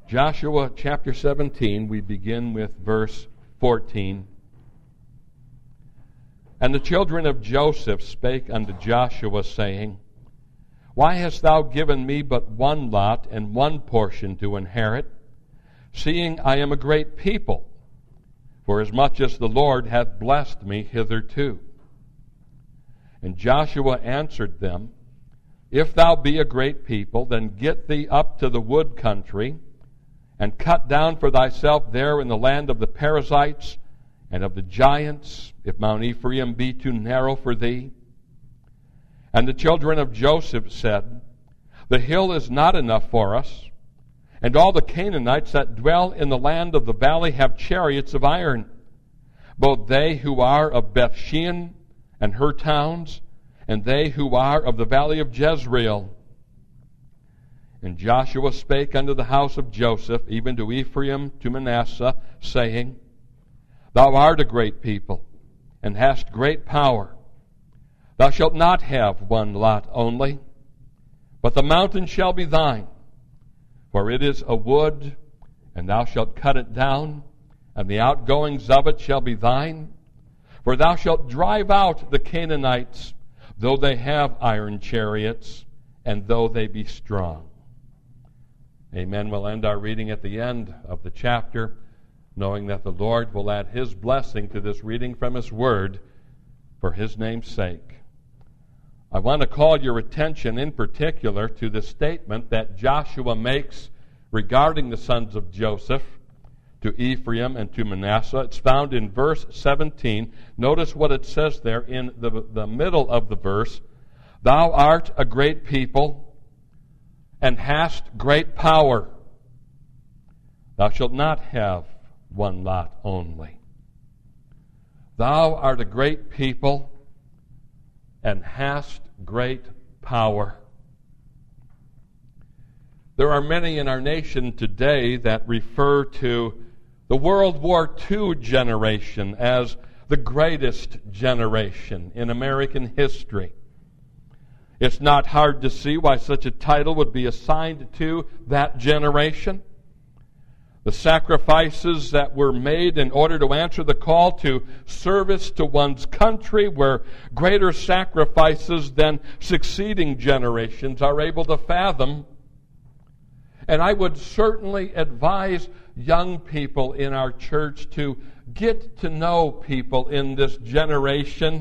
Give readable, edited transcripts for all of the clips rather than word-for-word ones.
Joshua chapter 17, we begin with verse 14. And the children of Joseph spake unto Joshua, saying, Why hast thou given me but one lot and one portion to inherit, seeing I am a great people, for as much as the Lord hath blessed me hitherto? And Joshua answered them, If thou be a great people, then get thee up to the wood country, and cut down for thyself there in the land of the Perizzites and of the giants, if Mount Ephraim be too narrow for thee. And the children of Joseph said, The hill is not enough for us, and all the Canaanites that dwell in the land of the valley have chariots of iron, both they who are of Bethshean and her towns, and they who are of the valley of Jezreel. And Joshua spake unto the house of Joseph, even to Ephraim, to Manasseh, saying, Thou art a great people, and hast great power. Thou shalt not have one lot only, but the mountain shall be thine, for it is a wood, and thou shalt cut it down, and the outgoings of it shall be thine. For thou shalt drive out the Canaanites, though they have iron chariots, and though they be strong. Amen. We'll end our reading at the end of the chapter, knowing that the Lord will add His blessing to this reading from His Word for His name's sake. I want to call your attention in particular to the statement that Joshua makes regarding the sons of Joseph, to Ephraim and to Manasseh. It's found in verse 17. Notice what it says there in the middle of the verse. Thou art a great people, and hast great power. Thou shalt not have one lot only. Thou art a great people, and hast great power. There are many in our nation today that refer to the World War II generation as the greatest generation in American history. It's not hard to see why such a title would be assigned to that generation. The sacrifices that were made in order to answer the call to service to one's country were greater sacrifices than succeeding generations are able to fathom. And I would certainly advise young people in our church to get to know people in this generation.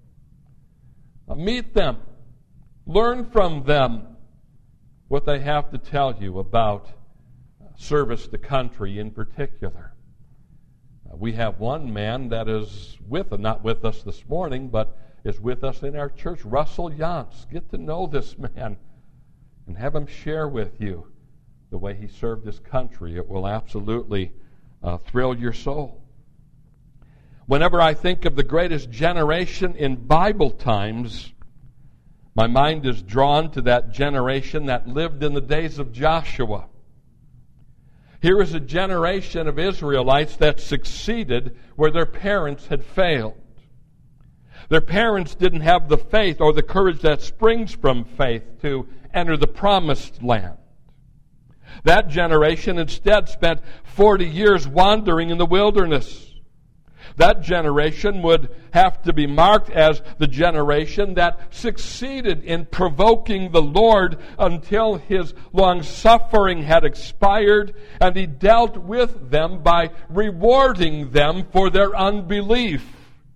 Meet them. Learn from them what they have to tell you about service to country in particular. We have one man that is not with us this morning, but is with us in our church, Russell Yance. Get to know this man and have him share with you the way he served his country. It will absolutely thrill your soul. Whenever I think of the greatest generation in Bible times, my mind is drawn to that generation that lived in the days of Joshua. Here is a generation of Israelites that succeeded where their parents had failed. Their parents didn't have the faith or the courage that springs from faith to enter the promised land. That generation instead spent 40 years wandering in the wilderness. That generation would have to be marked as the generation that succeeded in provoking the Lord until His long-suffering had expired, and He dealt with them by rewarding them for their unbelief.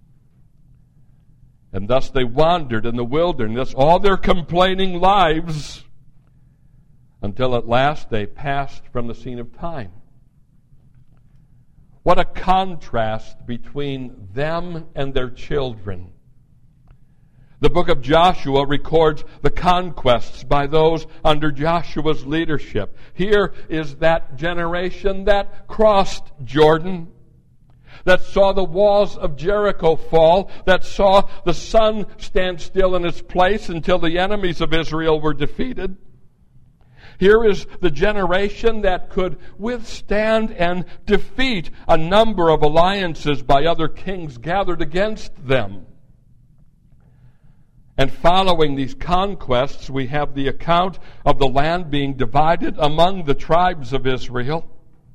And thus they wandered in the wilderness all their complaining lives until at last they passed from the scene of time. What a contrast between them and their children. The book of Joshua records the conquests by those under Joshua's leadership. Here is that generation that crossed Jordan, that saw the walls of Jericho fall, that saw the sun stand still in its place until the enemies of Israel were defeated. Here is the generation that could withstand and defeat a number of alliances by other kings gathered against them. And following these conquests, we have the account of the land being divided among the tribes of Israel.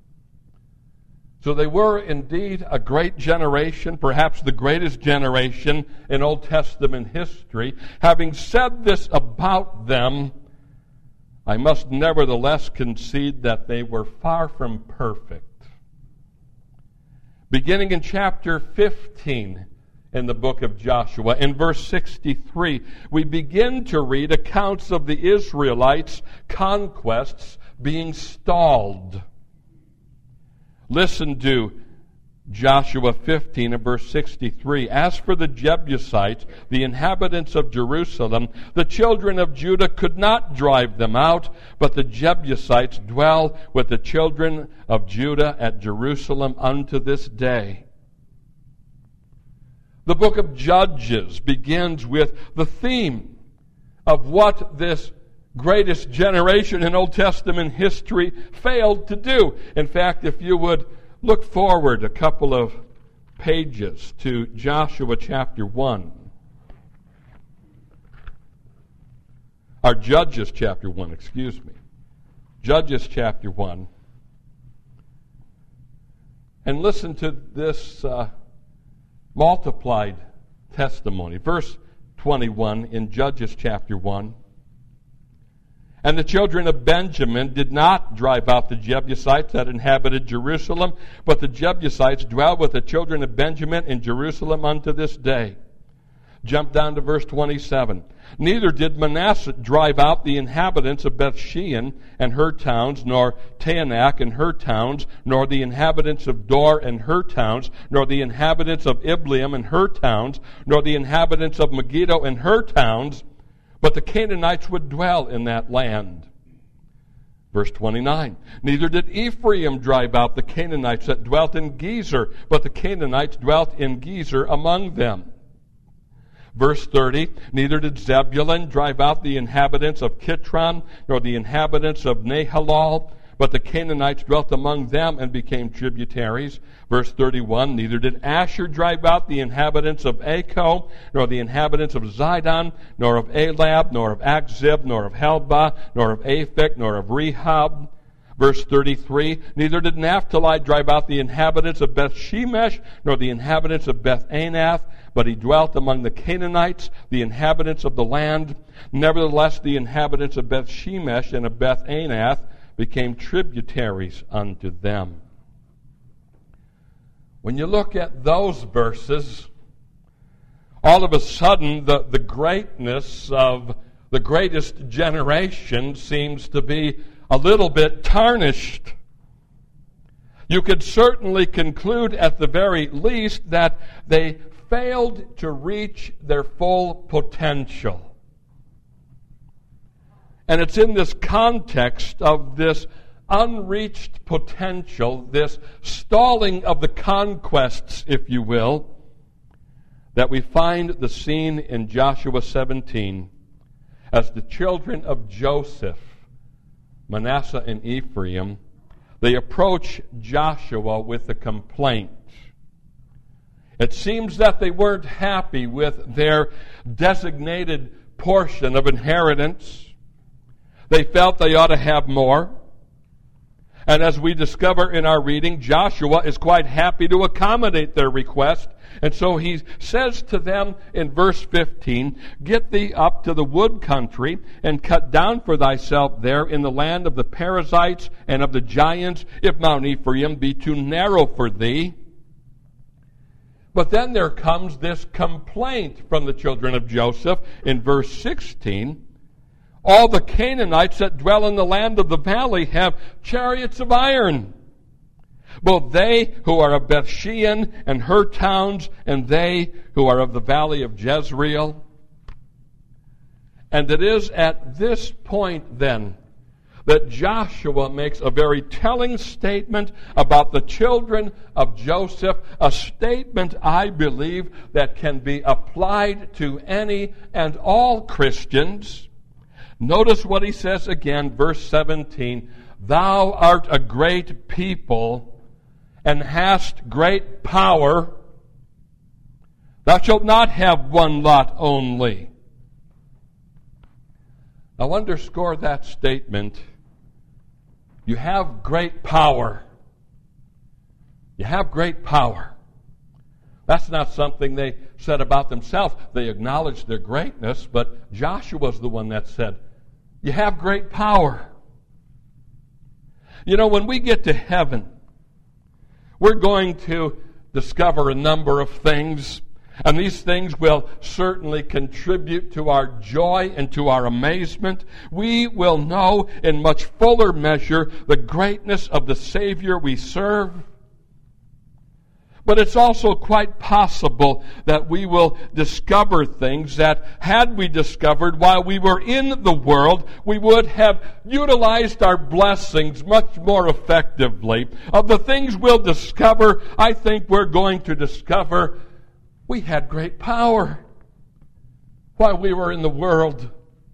So they were indeed a great generation, perhaps the greatest generation in Old Testament history. Having said this about them, I must nevertheless concede that they were far from perfect. Beginning in chapter 15 in the book of Joshua, in verse 63, we begin to read accounts of the Israelites' conquests being stalled. Listen to Joshua 15 and verse 63. As for the Jebusites, the inhabitants of Jerusalem, the children of Judah could not drive them out, but the Jebusites dwell with the children of Judah at Jerusalem unto this day. The book of Judges begins with the theme of what this greatest generation in Old Testament history failed to do. In fact, if you would look forward a couple of pages to Joshua chapter 1. Or Judges chapter 1, excuse me. Judges chapter 1. And listen to this multiplied testimony. Verse 21 in Judges chapter 1. And the children of Benjamin did not drive out the Jebusites that inhabited Jerusalem, but the Jebusites dwell with the children of Benjamin in Jerusalem unto this day. Jump down to verse 27. Neither did Manasseh drive out the inhabitants of Bethshean and her towns, nor Taanach and her towns, nor the inhabitants of Dor and her towns, nor the inhabitants of Ibleam and her towns, nor the inhabitants of Megiddo and her towns, but the Canaanites would dwell in that land. Verse 29. Neither did Ephraim drive out the Canaanites that dwelt in Gezer, but the Canaanites dwelt in Gezer among them. Verse 30, neither did Zebulun drive out the inhabitants of Kitron, nor the inhabitants of Nahalal, but the Canaanites dwelt among them and became tributaries. Verse 31, neither did Asher drive out the inhabitants of Acco, nor the inhabitants of Zidon, nor of Elab, nor of Achzib, nor of Helbah, nor of Aphek, nor of Rehob. Verse 33, neither did Naphtali drive out the inhabitants of Beth-Shemesh, nor the inhabitants of Beth-Anath, but he dwelt among the Canaanites, the inhabitants of the land. Nevertheless, the inhabitants of Beth-Shemesh and of Beth-Anath became tributaries unto them. When you look at those verses, all of a sudden the greatness of the greatest generation seems to be a little bit tarnished. You could certainly conclude at the very least that they failed to reach their full potential. And it's in this context of this unreached potential, this stalling of the conquests, if you will, that we find the scene in Joshua 17 as the children of Joseph, Manasseh and Ephraim, they approach Joshua with a complaint. It seems that they weren't happy with their designated portion of inheritance. They felt they ought to have more. And as we discover in our reading, Joshua is quite happy to accommodate their request. And so he says to them in verse 15, get thee up to the wood country, and cut down for thyself there in the land of the Perizzites and of the giants, if Mount Ephraim be too narrow for thee. But then there comes this complaint from the children of Joseph in verse 16. All the Canaanites that dwell in the land of the valley have chariots of iron. Both they who are of Bethshean and her towns, and they who are of the valley of Jezreel. And it is at this point then that Joshua makes a very telling statement about the children of Joseph, a statement, I believe, that can be applied to any and all Christians. Notice what he says again, verse 17. Thou art a great people, and hast great power. Thou shalt not have one lot only. I'll underscore that statement. You have great power. You have great power. That's not something they said about themselves. They acknowledged their greatness, but Joshua's the one that said, you have great power. You know, when we get to heaven, we're going to discover a number of things, and these things will certainly contribute to our joy and to our amazement. We will know in much fuller measure the greatness of the Savior we serve. But it's also quite possible that we will discover things that, had we discovered while we were in the world, we would have utilized our blessings much more effectively. Of the things we'll discover, I think we're going to discover we had great power while we were in the world.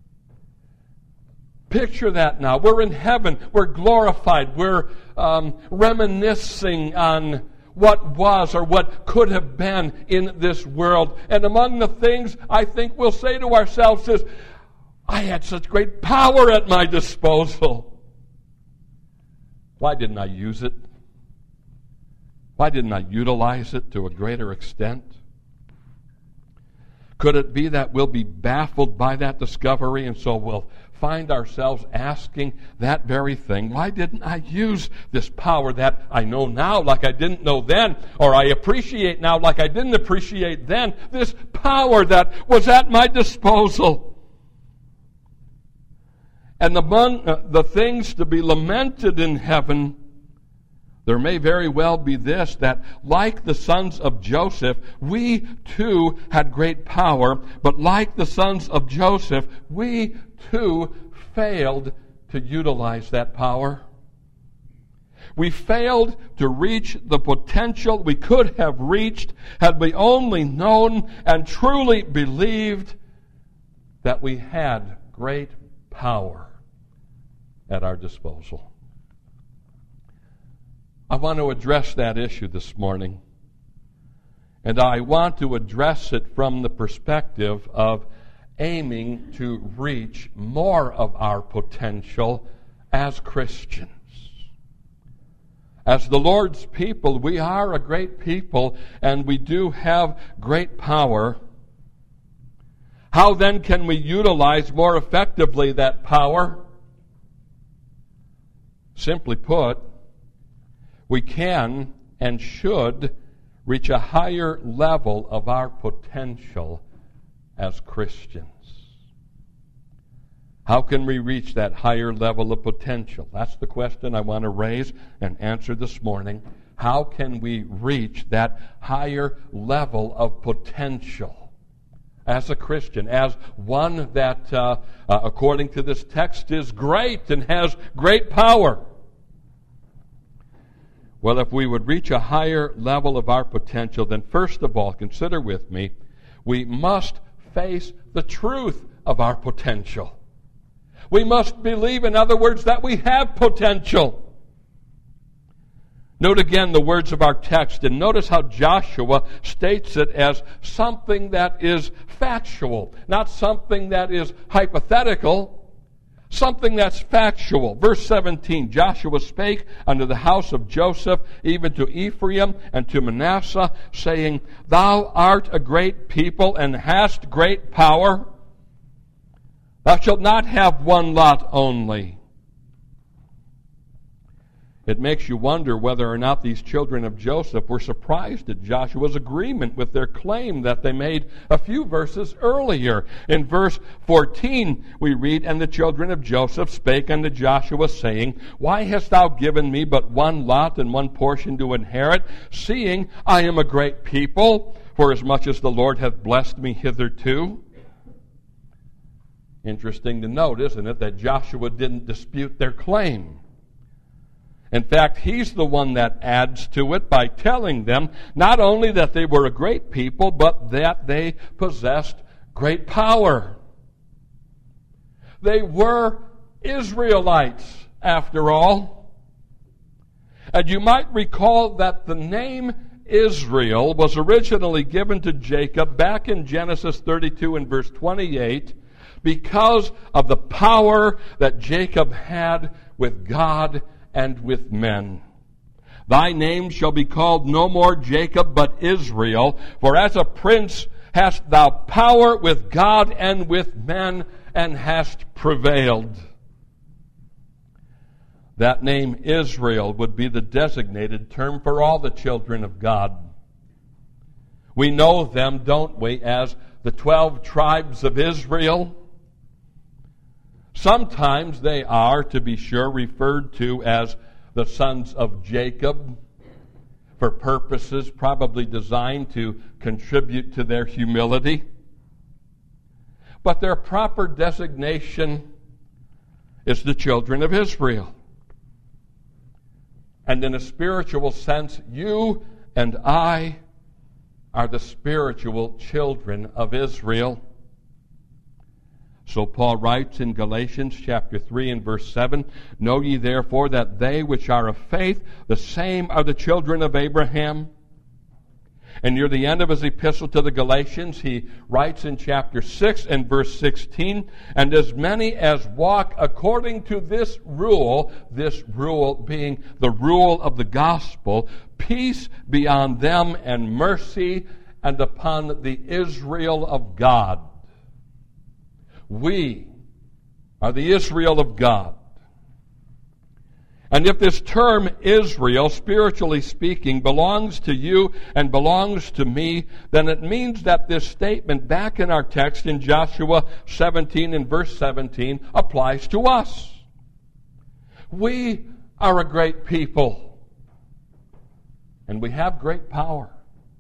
Picture that now. We're in heaven. We're glorified. We're reminiscing on what was or what could have been in this world. And among the things I think we'll say to ourselves is, I had such great power at my disposal. Why didn't I use it? Why didn't I utilize it to a greater extent? Could it be that we'll be baffled by that discovery, and so we'll find ourselves asking that very thing? Why didn't I use this power that I know now like I didn't know then, or I appreciate now like I didn't appreciate then? This power that was at my disposal. And among the things to be lamented in heaven, there may very well be this, that like the sons of Joseph, we too had great power, but like the sons of Joseph, we too failed to utilize that power. We failed to reach the potential we could have reached had we only known and truly believed that we had great power at our disposal. I want to address that issue this morning. And I want to address it from the perspective of aiming to reach more of our potential as Christians. As the Lord's people, we are a great people, and we do have great power. How then can we utilize more effectively that power? Simply put, we can and should reach a higher level of our potential as Christians. How can we reach that higher level of potential? That's the question I want to raise and answer this morning. How can we reach that higher level of potential as a Christian, as one that, according to this text, is great and has great power? Well, if we would reach a higher level of our potential, then first of all, consider with me, we must face the truth of our potential. We must believe, in other words, that we have potential. Note again the words of our text, and notice how Joshua states it as something that is factual, not something that is hypothetical. Something that's factual. Verse 17, Joshua spake unto the house of Joseph, even to Ephraim and to Manasseh, saying, Thou art a great people, and hast great power. Thou shalt not have one lot only. It makes you wonder whether or not these children of Joseph were surprised at Joshua's agreement with their claim that they made a few verses earlier. In verse 14, we read, And the children of Joseph spake unto Joshua, saying, Why hast thou given me but one lot and one portion to inherit, seeing I am a great people, forasmuch as the Lord hath blessed me hitherto? Interesting to note, isn't it, that Joshua didn't dispute their claim. In fact, he's the one that adds to it by telling them not only that they were a great people, but that they possessed great power. They were Israelites, after all. And you might recall that the name Israel was originally given to Jacob back in Genesis 32 and verse 28 because of the power that Jacob had with God and with men. Thy name shall be called no more Jacob, but Israel, for as a prince hast thou power with God and with men, and hast prevailed. That name Israel would be the designated term for all the children of God. We know them, don't we, as the 12 tribes of Israel. Sometimes they are, to be sure, referred to as the sons of Jacob, for purposes probably designed to contribute to their humility. But their proper designation is the children of Israel. And in a spiritual sense, you and I are the spiritual children of Israel. So Paul writes in Galatians chapter 3 and verse 7, Know ye therefore that they which are of faith, the same are the children of Abraham. And near the end of his epistle to the Galatians, he writes in chapter 6 and verse 16, And as many as walk according to this rule being the rule of the gospel, peace be on them and mercy and upon the Israel of God. We are the Israel of God. And if this term Israel, spiritually speaking, belongs to you and belongs to me, then it means that this statement back in our text in Joshua 17 and verse 17 applies to us. We are a great people, and we have great power.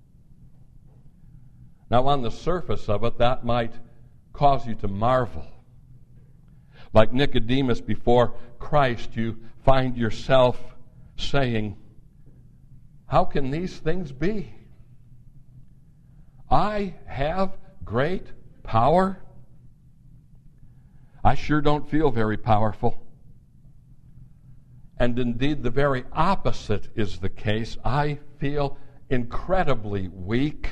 Now, on the surface of it, that might cause you to marvel. Like Nicodemus before Christ, you find yourself saying, how can these things be? I have great power? I sure don't feel very powerful. And indeed, the very opposite is the case. I feel incredibly weak.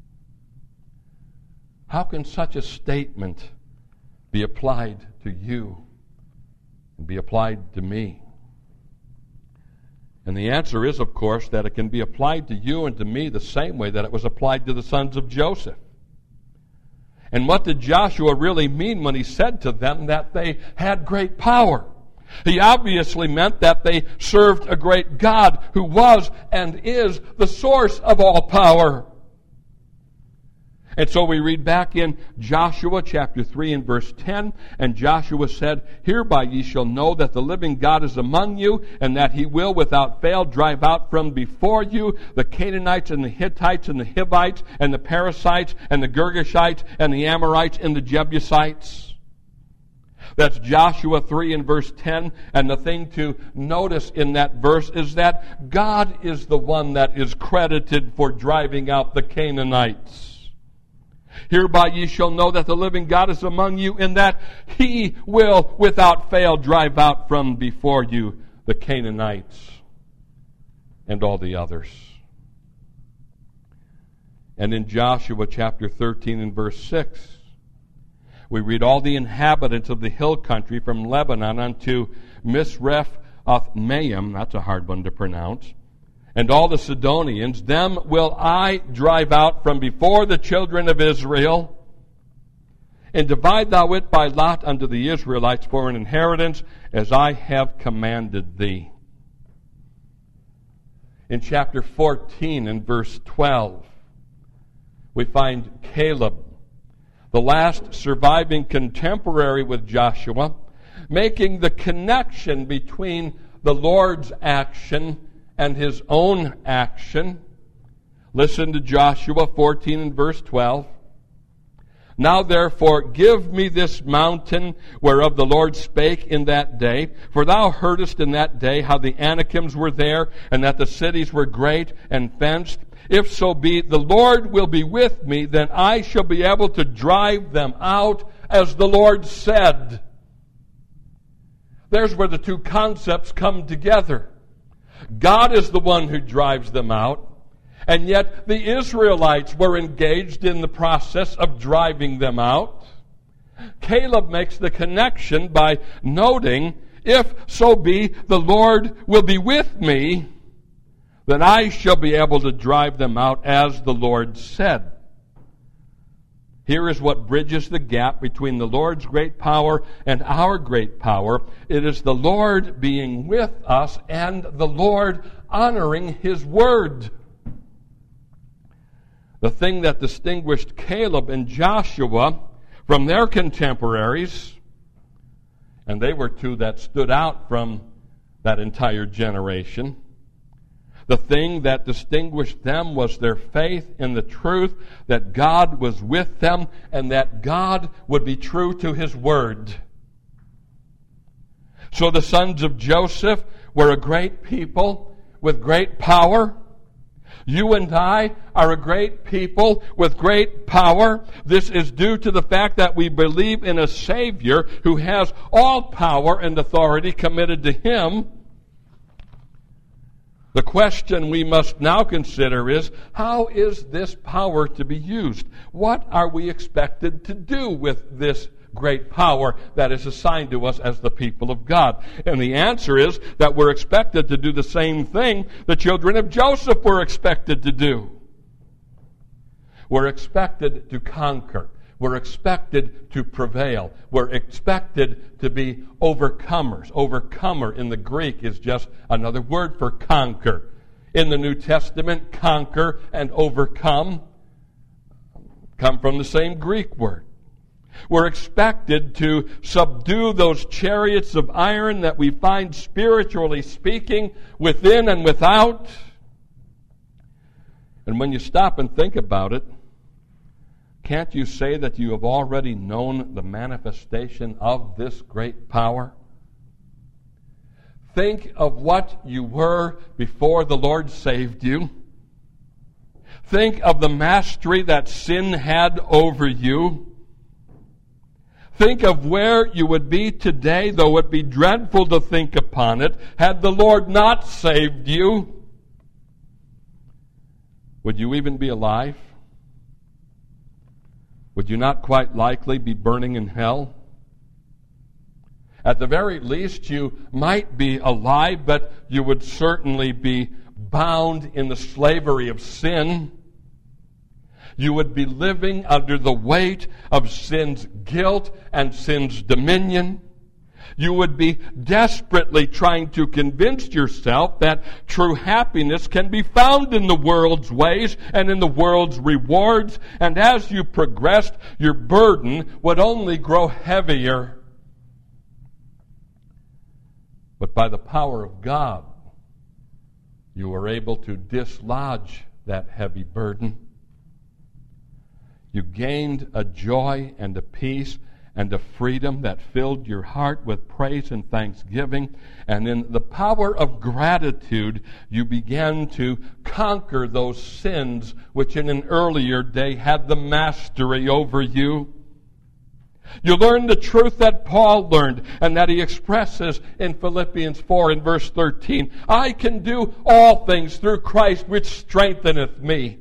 How can such a statement be applied to you and be applied to me? And the answer is, of course, that it can be applied to you and to me the same way that it was applied to the sons of Joseph. And what did Joshua really mean when he said to them that they had great power? He obviously meant that they served a great God who was and is the source of all power. And so we read back in Joshua chapter 3 and verse 10, And Joshua said, Hereby ye shall know that the living God is among you, and that he will without fail drive out from before you the Canaanites and the Hittites and the Hivites and the Perizzites and the Girgashites and the Amorites and the Jebusites. That's Joshua 3 and verse 10. And the thing to notice in that verse is that God is the one that is credited for driving out the Canaanites. Hereby ye shall know that the living God is among you, and that he will without fail drive out from before you the Canaanites and all the others. And in Joshua chapter 13 and verse 6, we read, All the inhabitants of the hill country from Lebanon unto Misreph-Maim, that's a hard one to pronounce, and all the Sidonians, them will I drive out from before the children of Israel, and divide thou it by lot unto the Israelites for an inheritance, as I have commanded thee. In chapter 14 and verse 12, we find Caleb, the last surviving contemporary with Joshua, making the connection between the Lord's action and his own action. Listen to Joshua 14 and verse 12. Now therefore give me this mountain whereof the Lord spake in that day. For thou heardest in that day how the Anakims were there, and that the cities were great and fenced. If so be the Lord will be with me, then I shall be able to drive them out, as the Lord said. There's where the two concepts come together. God is the one who drives them out, and yet the Israelites were engaged in the process of driving them out. Caleb makes the connection by noting, if so be the Lord will be with me, then I shall be able to drive them out as the Lord said. Here is what bridges the gap between the Lord's great power and our great power. It is the Lord being with us and the Lord honoring His word. The thing that distinguished Caleb and Joshua from their contemporaries, and they were two that stood out from that entire generation, the thing that distinguished them was their faith in the truth that God was with them and that God would be true to His word. So the sons of Joseph were a great people with great power. You and I are a great people with great power. This is due to the fact that we believe in a Savior who has all power and authority committed to Him. The question we must now consider is, how is this power to be used? What are we expected to do with this great power that is assigned to us as the people of God? And the answer is that we're expected to do the same thing the children of Joseph were expected to do. We're expected to conquer. We're expected to prevail. We're expected to be overcomers. Overcomer in the Greek is just another word for conquer. In the New Testament, conquer and overcome come from the same Greek word. We're expected to subdue those chariots of iron that we find, spiritually speaking, within and without. And when you stop and think about it, can't you say that you have already known the manifestation of this great power? Think of what you were before the Lord saved you. Think of the mastery that sin had over you. Think of where you would be today, though it be dreadful to think upon it, had the Lord not saved you. Would you even be alive? Would you not quite likely be burning in hell? At the very least, you might be alive, but you would certainly be bound in the slavery of sin. You would be living under the weight of sin's guilt and sin's dominion. You would be desperately trying to convince yourself that true happiness can be found in the world's ways and in the world's rewards. And as you progressed, your burden would only grow heavier. But by the power of God, you were able to dislodge that heavy burden. You gained a joy and a peace and a freedom that filled your heart with praise and thanksgiving. And in the power of gratitude, you began to conquer those sins which in an earlier day had the mastery over you. You learned the truth that Paul learned and that he expresses in Philippians 4 in verse 13. I can do all things through Christ which strengtheneth me.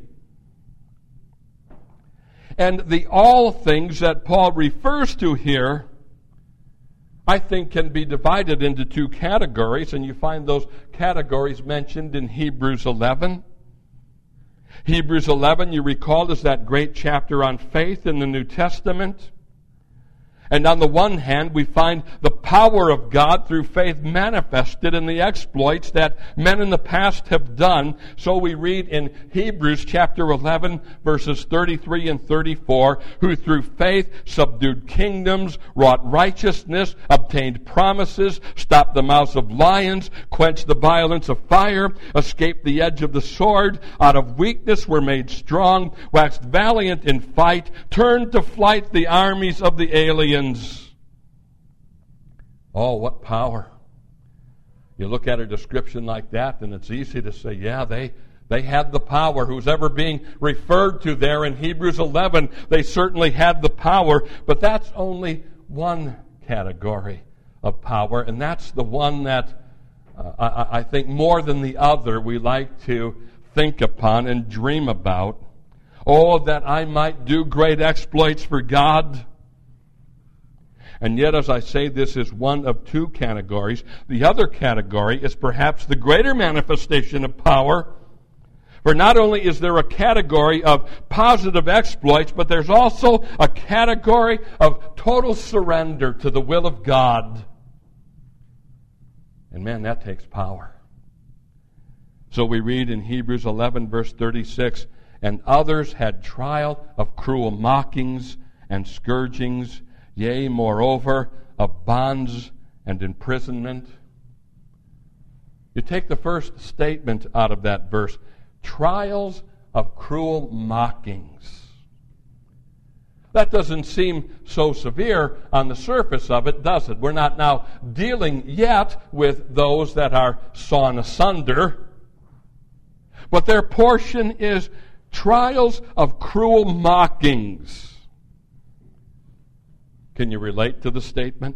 And the all things that Paul refers to here, I think, can be divided into two categories, and you find those categories mentioned in Hebrews 11. Hebrews 11, you recall, is that great chapter on faith in the New Testament. And on the one hand, we find the power of God through faith manifested in the exploits that men in the past have done. So we read in Hebrews chapter 11, verses 33 and 34, who through faith subdued kingdoms, wrought righteousness, obtained promises, stopped the mouths of lions, quenched the violence of fire, escaped the edge of the sword, out of weakness were made strong, waxed valiant in fight, turned to flight the armies of the aliens. Oh, what power. You look at a description like that, and it's easy to say, yeah, they had the power. Who's ever being referred to there in Hebrews 11, they certainly had the power, but that's only one category of power, and that's the one that I think more than the other we like to think upon and dream about. Oh, that I might do great exploits for God. And yet, as I say, this is one of two categories. The other category is perhaps the greater manifestation of power. For not only is there a category of positive exploits, but there's also a category of total surrender to the will of God. And man, that takes power. So we read in Hebrews 11, verse 36, and others had trial of cruel mockings and scourgings, yea, moreover, of bonds and imprisonment. You take the first statement out of that verse, trials of cruel mockings. That doesn't seem so severe on the surface of it, does it? We're not now dealing yet with those that are sawn asunder. But their portion is trials of cruel mockings. Can you relate to the statement?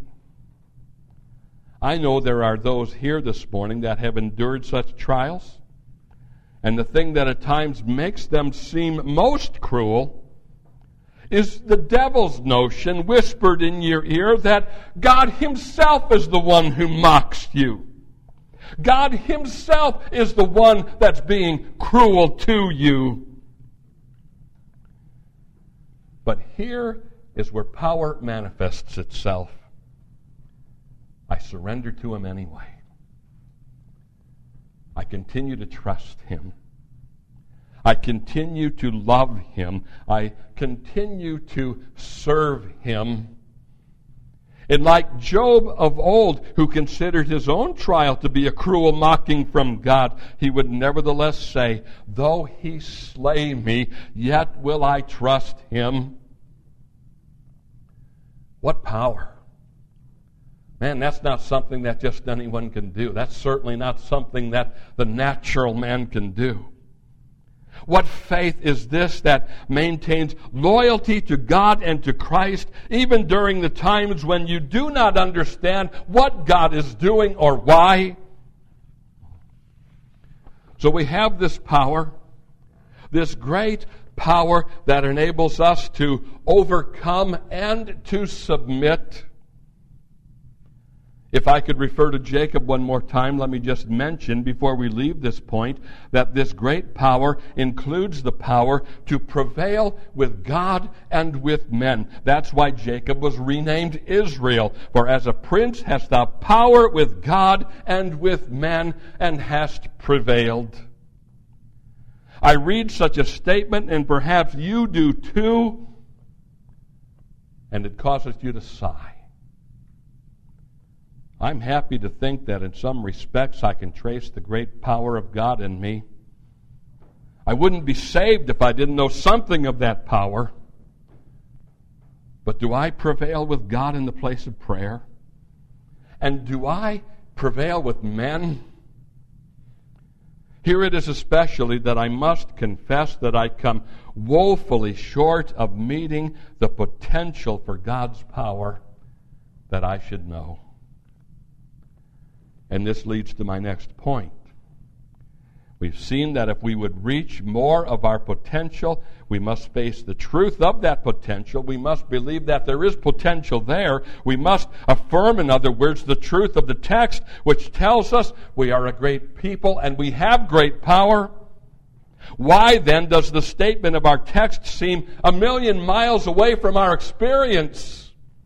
I know there are those here this morning that have endured such trials. And the thing that at times makes them seem most cruel is the devil's notion whispered in your ear that God Himself is the one who mocks you. God Himself is the one that's being cruel to you. But here is where power manifests itself. I surrender to Him anyway. I continue to trust Him. I continue to love Him. I continue to serve Him. And like Job of old, who considered his own trial to be a cruel mocking from God, he would nevertheless say, though He slay me, yet will I trust Him. What power! Man, that's not something that just anyone can do. That's certainly not something that the natural man can do. What faith is this that maintains loyalty to God and to Christ even during the times when you do not understand what God is doing or why? So we have this power, this great power that enables us to overcome and to submit. If I could refer to Jacob one more time, let me just mention before we leave this point that this great power includes the power to prevail with God and with men. That's why Jacob was renamed Israel. For as a prince hast thou power with God and with men, and hast prevailed. I read such a statement, and perhaps you do too, and it causes you to sigh. I'm happy to think that in some respects I can trace the great power of God in me. I wouldn't be saved if I didn't know something of that power. But do I prevail with God in the place of prayer? And do I prevail with men? Here it is especially that I must confess that I come woefully short of meeting the potential for God's power that I should know. And this leads to my next point. We've seen that if we would reach more of our potential, we must face the truth of that potential. We must believe that there is potential there. We must affirm, in other words, the truth of the text, which tells us we are a great people and we have great power. Why then does the statement of our text seem a million miles away from our experience?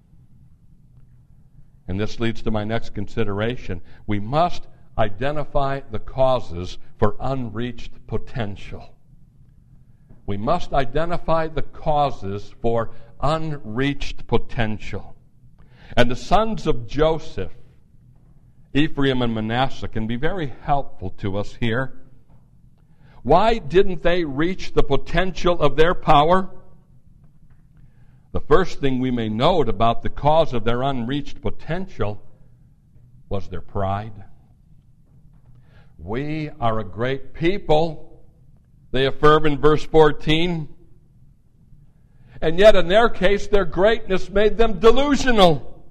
And this leads to my next consideration. We must identify the causes for unreached potential. We must identify the causes for unreached potential. And the sons of Joseph, Ephraim and Manasseh, can be very helpful to us here. Why didn't they reach the potential of their power? The first thing we may note about the cause of their unreached potential was their pride. We are a great people, they affirm in verse 14. And yet in their case, their greatness made them delusional.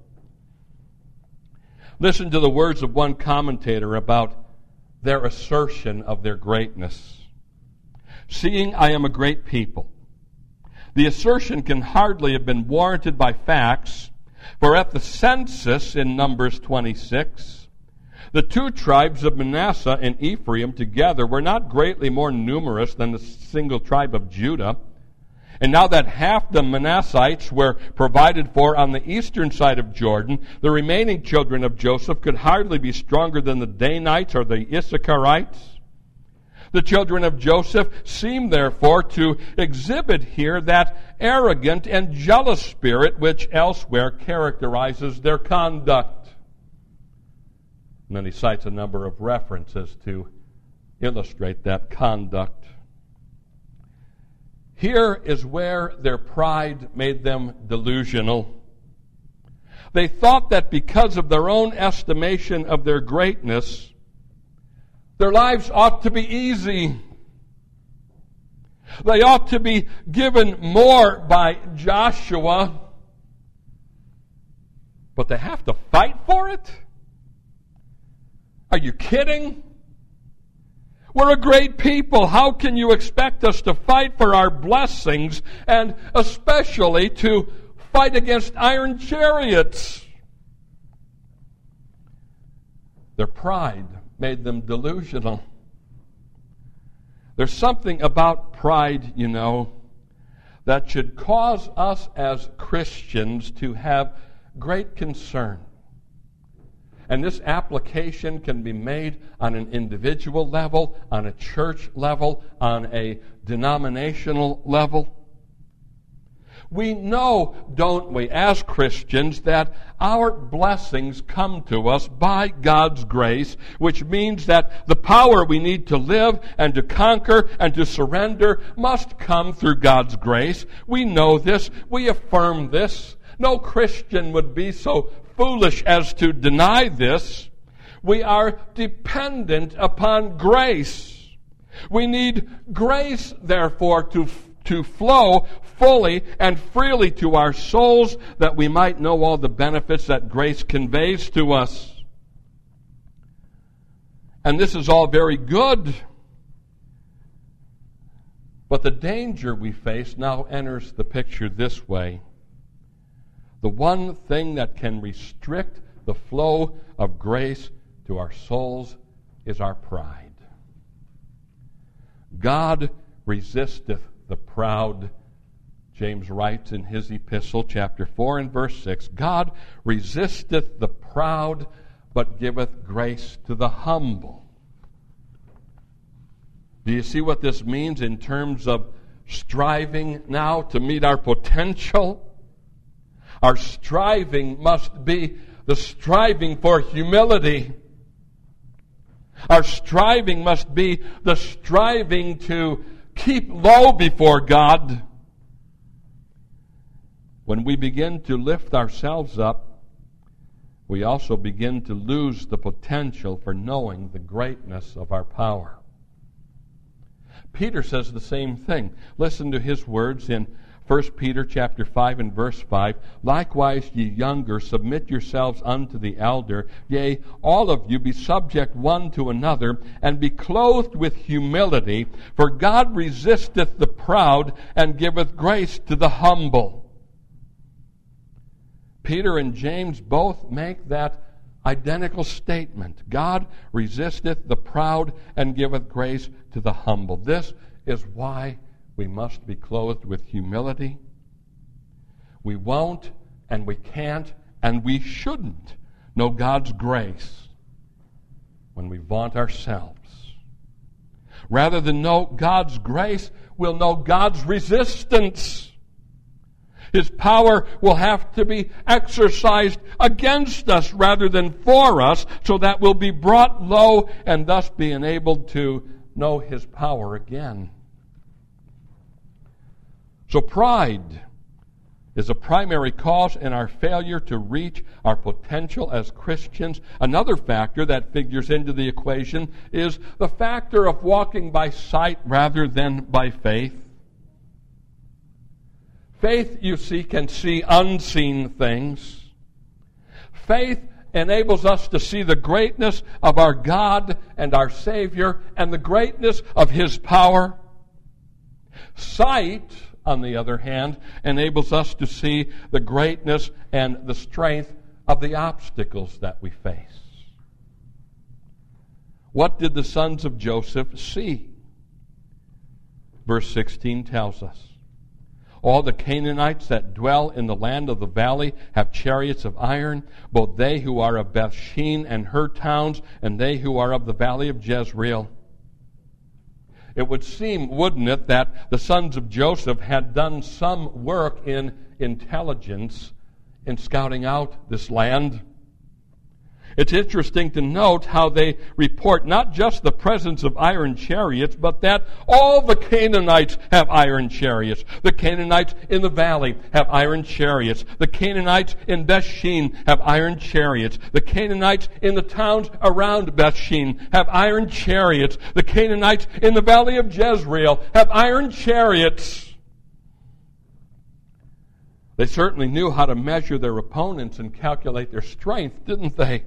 Listen to the words of one commentator about their assertion of their greatness. Seeing I am a great people. The assertion can hardly have been warranted by facts, For at the census in Numbers 26, the two tribes of Manasseh and Ephraim together were not greatly more numerous than the single tribe of Judah. And now that half the Manassites were provided for on the eastern side of Jordan, the remaining children of Joseph could hardly be stronger than the Danites or the Issacharites. The children of Joseph seem, therefore, to exhibit here that arrogant and jealous spirit which elsewhere characterizes their conduct. And then he cites a number of references to illustrate that conduct. Here is where their pride made them delusional. They thought that because of their own estimation of their greatness, their lives ought to be easy. They ought to be given more by Joshua, but they have to fight for it? Are you kidding? We're a great people. How can you expect us to fight for our blessings and especially to fight against iron chariots? Their pride made them delusional. There's something about pride, that should cause us as Christians to have great concern. And this application can be made on an individual level, on a church level, on a denominational level. We know, don't we, as Christians, that our blessings come to us by God's grace, which means that the power we need to live and to conquer and to surrender must come through God's grace. We know this. We affirm this. No Christian would be so foolish as to deny this. We are dependent upon grace. We need grace, therefore, to flow fully and freely to our souls, that we might know all the benefits that grace conveys to us. And this is all very good. But the danger we face now enters the picture this way. The one thing that can restrict the flow of grace to our souls is our pride. God resisteth the proud. James writes in his epistle, chapter 4 and verse 6, God resisteth the proud, but giveth grace to the humble. Do you see what this means in terms of striving now to meet our potential? Our striving must be the striving for humility. Our striving must be the striving to keep low before God. When we begin to lift ourselves up, we also begin to lose the potential for knowing the greatness of our power. Peter says the same thing. Listen to his words in 1 Peter chapter 5 and verse 5, Likewise, ye younger, submit yourselves unto the elder. Yea, all of you be subject one to another, and be clothed with humility. For God resisteth the proud, and giveth grace to the humble. Peter and James both make that identical statement. God resisteth the proud, and giveth grace to the humble. This is why we must be clothed with humility. We won't, and we can't, and we shouldn't know God's grace when we vaunt ourselves. Rather than know God's grace, we'll know God's resistance. His power will have to be exercised against us rather than for us, so that we'll be brought low and thus be enabled to know His power again. So pride is a primary cause in our failure to reach our potential as Christians. Another factor that figures into the equation is the factor of walking by sight rather than by faith. Faith, you see, can see unseen things. Faith enables us to see the greatness of our God and our Savior and the greatness of His power. Sight, on the other hand, enables us to see the greatness and the strength of the obstacles that we face. What did the sons of Joseph see? Verse 16 tells us, all the Canaanites that dwell in the land of the valley have chariots of iron, both they who are of Bethshean and her towns, and they who are of the valley of Jezreel. It would seem, wouldn't it, that the sons of Joseph had done some work in intelligence in scouting out this land. It's interesting to note how they report not just the presence of iron chariots, but that all the Canaanites have iron chariots. The Canaanites in the valley have iron chariots. The Canaanites in Bethshean have iron chariots. The Canaanites in the towns around Bethshean have iron chariots. The Canaanites in the valley of Jezreel have iron chariots. They certainly knew how to measure their opponents and calculate their strength, didn't they?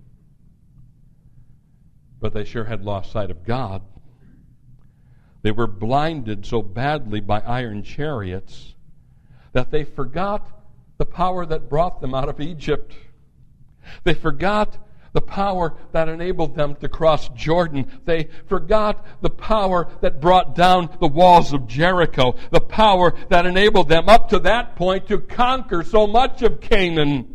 But they sure had lost sight of God. They were blinded so badly by iron chariots that they forgot the power that brought them out of Egypt. They forgot the power that enabled them to cross Jordan. They forgot the power that brought down the walls of Jericho, the power that enabled them up to that point to conquer so much of Canaan.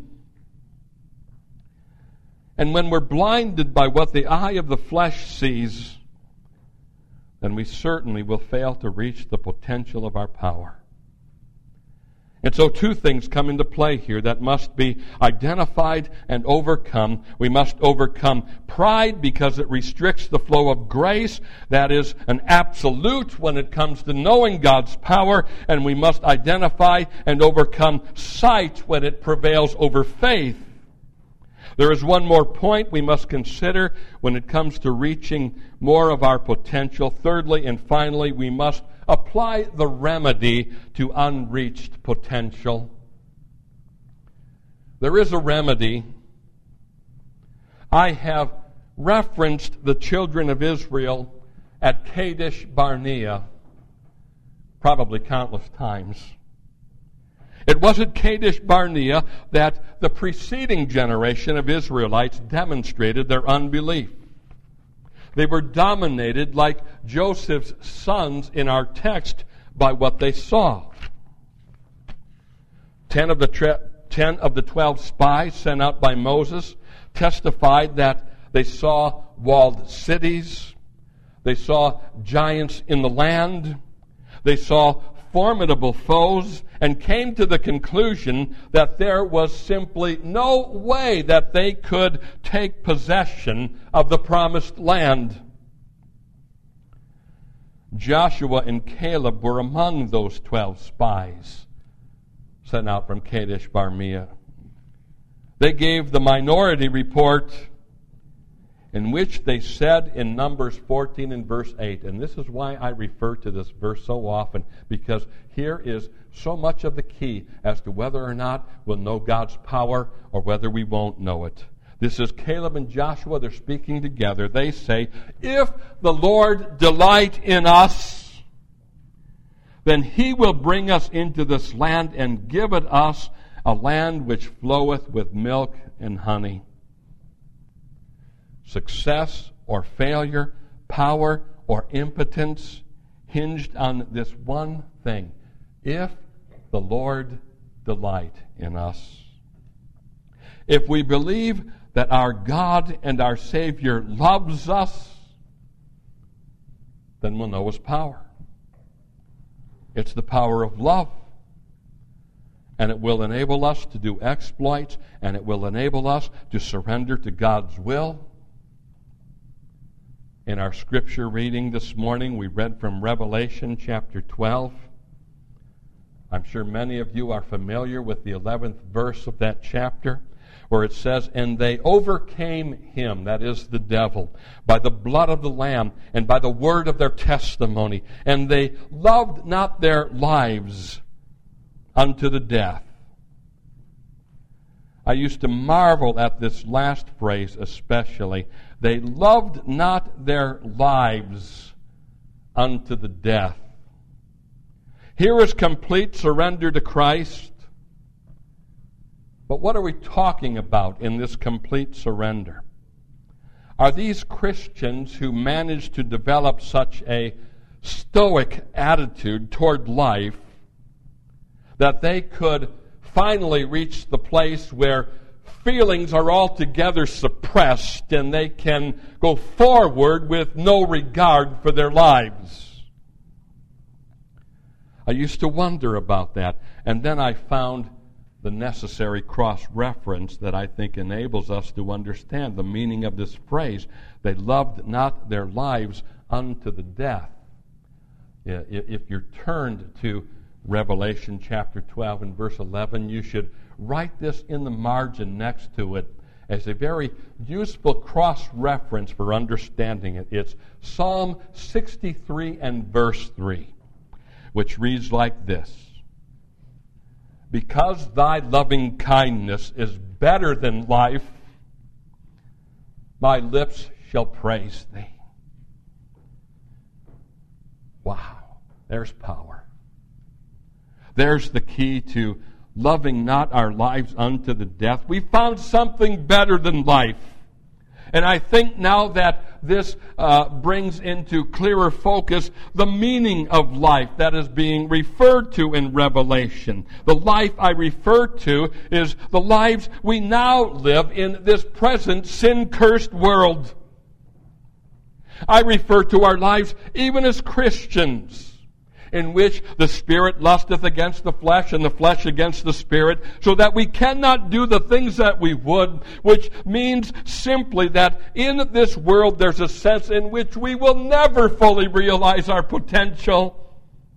And when we're blinded by what the eye of the flesh sees, then we certainly will fail to reach the potential of our power. And so two things come into play here that must be identified and overcome. We must overcome pride because it restricts the flow of grace. That is an absolute when it comes to knowing God's power. And we must identify and overcome sight when it prevails over faith. There is one more point we must consider when it comes to reaching more of our potential. Thirdly and finally, we must apply the remedy to unreached potential. There is a remedy. I have referenced the children of Israel at Kadesh Barnea probably countless times. It was at Kadesh Barnea that the preceding generation of Israelites demonstrated their unbelief. They were dominated, like Joseph's sons in our text, by what they saw. 10 of the 12 spies sent out by Moses testified that they saw walled cities, they saw giants in the land, they saw formidable foes, and came to the conclusion that there was simply no way that they could take possession of the promised land. Joshua and Caleb were among those 12 spies sent out from Kadesh Barnea. They gave the minority report in which they said in Numbers 14 and verse 8, and this is why I refer to this verse so often, because here is so much of the key as to whether or not we'll know God's power or whether we won't know it. This is Caleb and Joshua. They're speaking together. They say, if the Lord delight in us, then he will bring us into this land and give it us, a land which floweth with milk and honey. Success or failure, power or impotence, hinged on this one thing: if the Lord delight in us. If we believe that our God and our Savior loves us, then we'll know His power. It's the power of love. And it will enable us to do exploits, and it will enable us to surrender to God's will. In our scripture reading this morning, we read from Revelation chapter 12. I'm sure many of you are familiar with the 11th verse of that chapter, where it says, and they overcame him, that is the devil, by the blood of the Lamb and by the word of their testimony, and they loved not their lives unto the death. I used to marvel at this last phrase especially. They loved not their lives unto the death. Here is complete surrender to Christ. But what are we talking about in this complete surrender? Are these Christians who manage to develop such a stoic attitude toward life that they could finally reach the place where feelings are altogether suppressed and they can go forward with no regard for their lives? I used to wonder about that, and then I found the necessary cross-reference that I think enables us to understand the meaning of this phrase. They loved not their lives unto the death. If you're turned to Revelation chapter 12 and verse 11, you should write this in the margin next to it as a very useful cross-reference for understanding it. It's Psalm 63 and verse 3, which reads like this: Because thy loving kindness is better than life, my lips shall praise thee. Wow, there's power. There's the key to loving not our lives unto the death. We found something better than life. And I think now that this brings into clearer focus the meaning of life that is being referred to in Revelation. The life I refer to is the lives we now live in this present sin-cursed world. I refer to our lives even as Christians, in which the Spirit lusteth against the flesh and the flesh against the Spirit, so that we cannot do the things that we would, which means simply that in this world there's a sense in which we will never fully realize our potential.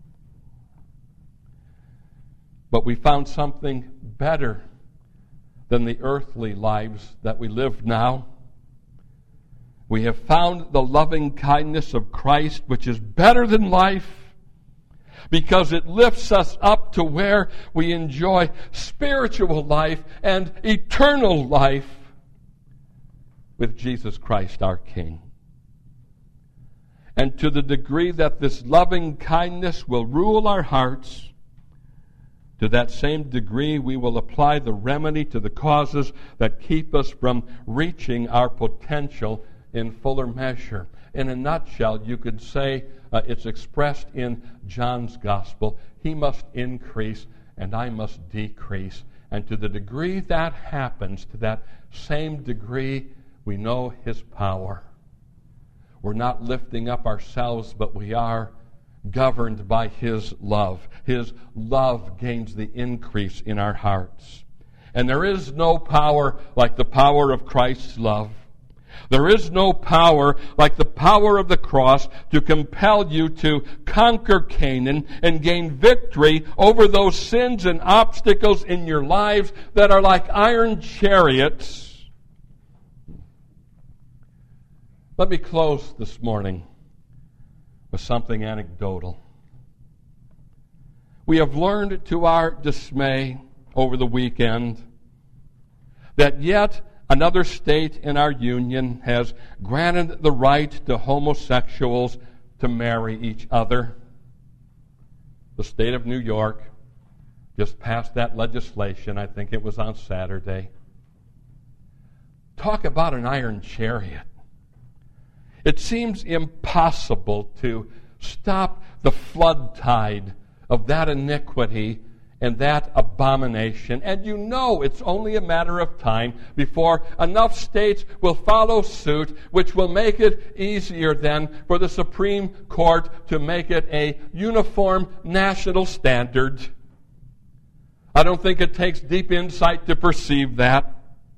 But we found something better than the earthly lives that we live now. We have found the loving kindness of Christ, which is better than life, because it lifts us up to where we enjoy spiritual life and eternal life with Jesus Christ our King. And to the degree that this loving kindness will rule our hearts, to that same degree we will apply the remedy to the causes that keep us from reaching our potential in fuller measure. In a nutshell, you could say it's expressed in John's Gospel: he must increase and I must decrease. And to the degree that happens, to that same degree, we know his power. We're not lifting up ourselves, but we are governed by his love. His love gains the increase in our hearts. And there is no power like the power of Christ's love. There is no power like the power of the cross to compel you to conquer Canaan and gain victory over those sins and obstacles in your lives that are like iron chariots. Let me close this morning with something anecdotal. We have learned to our dismay over the weekend that yet another state in our union has granted the right to homosexuals to marry each other. The state of New York just passed that legislation. I think it was on Saturday. Talk about an iron chariot. It seems impossible to stop the flood tide of that iniquity and that abomination. And you know it's only a matter of time before enough states will follow suit, which will make it easier then for the Supreme Court to make it a uniform national standard. I don't think it takes deep insight to perceive that.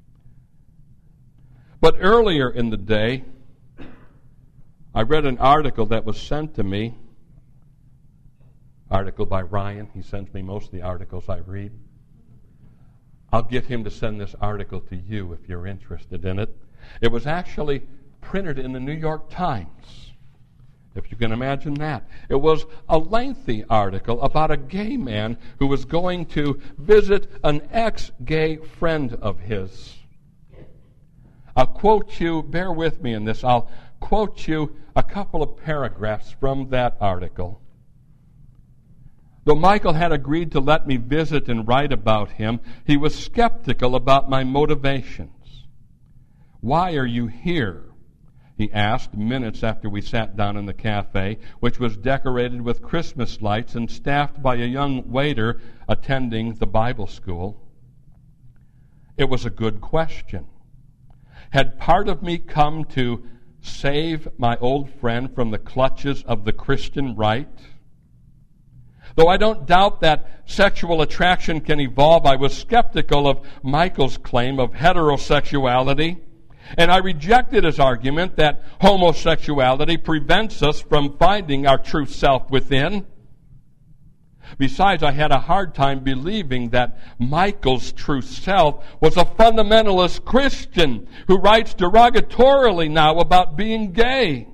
But earlier in the day, I read an article that was sent to me. Article by Ryan. He sends me most of the articles I read. I'll get him to send this article to you if you're interested in it. It was actually printed in the New York Times, if you can imagine that. It was a lengthy article about a gay man who was going to visit an ex-gay friend of his. I'll quote you, bear with me in this, I'll quote you a couple of paragraphs from that article. Though Michael had agreed to let me visit and write about him, he was skeptical about my motivations. "Why are you here?" he asked minutes after we sat down in the cafe, which was decorated with Christmas lights and staffed by a young waiter attending the Bible school. It was a good question. Had part of me come to save my old friend from the clutches of the Christian right? Though I don't doubt that sexual attraction can evolve, I was skeptical of Michael's claim of heterosexuality, and I rejected his argument that homosexuality prevents us from finding our true self within. Besides, I had a hard time believing that Michael's true self was a fundamentalist Christian who writes derogatorily now about being gay.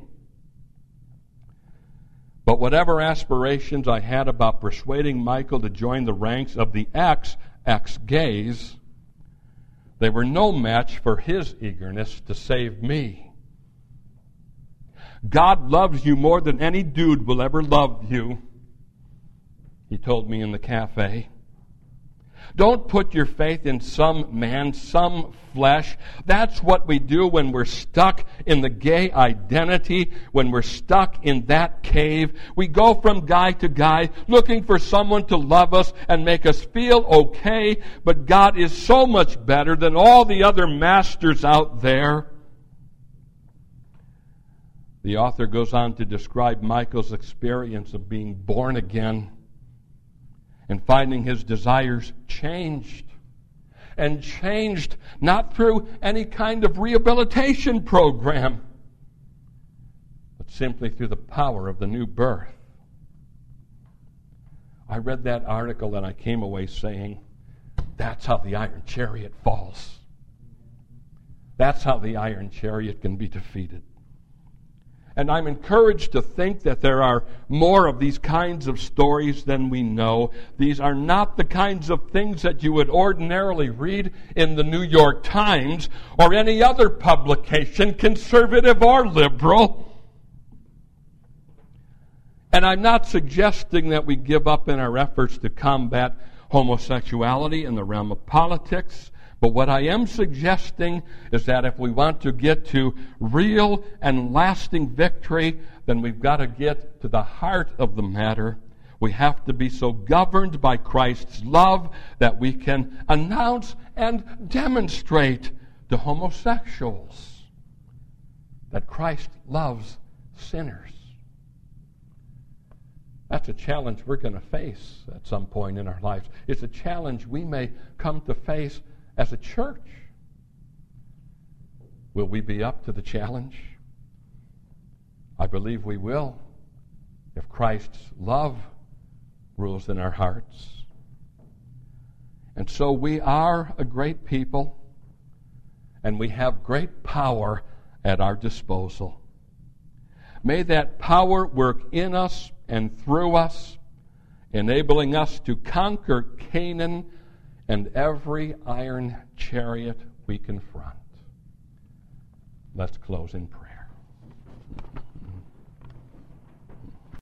But whatever aspirations I had about persuading Michael to join the ranks of the ex-gays, they were no match for his eagerness to save me. "God loves you more than any dude will ever love you," he told me in the cafe. "Don't put your faith in some man, some flesh. That's what we do when we're stuck in the gay identity, when we're stuck in that cave. We go from guy to guy looking for someone to love us and make us feel okay, but God is so much better than all the other masters out there." The author goes on to describe Michael's experience of being born again and finding his desires changed. And changed not through any kind of rehabilitation program, but simply through the power of the new birth. I read that article and I came away saying, that's how the iron chariot falls. That's how the iron chariot can be defeated. And I'm encouraged to think that there are more of these kinds of stories than we know. These are not the kinds of things that you would ordinarily read in the New York Times or any other publication, conservative or liberal. And I'm not suggesting that we give up in our efforts to combat homosexuality in the realm of politics. But what I am suggesting is that if we want to get to real and lasting victory, then we've got to get to the heart of the matter. We have to be so governed by Christ's love that we can announce and demonstrate to homosexuals that Christ loves sinners. That's a challenge we're going to face at some point in our lives. It's a challenge we may come to face as a church. Will we be up to the challenge? I believe we will, if Christ's love rules in our hearts. And so we are a great people, and we have great power at our disposal. May that power work in us and through us, enabling us to conquer Canaan and every iron chariot we confront. Let's close in prayer.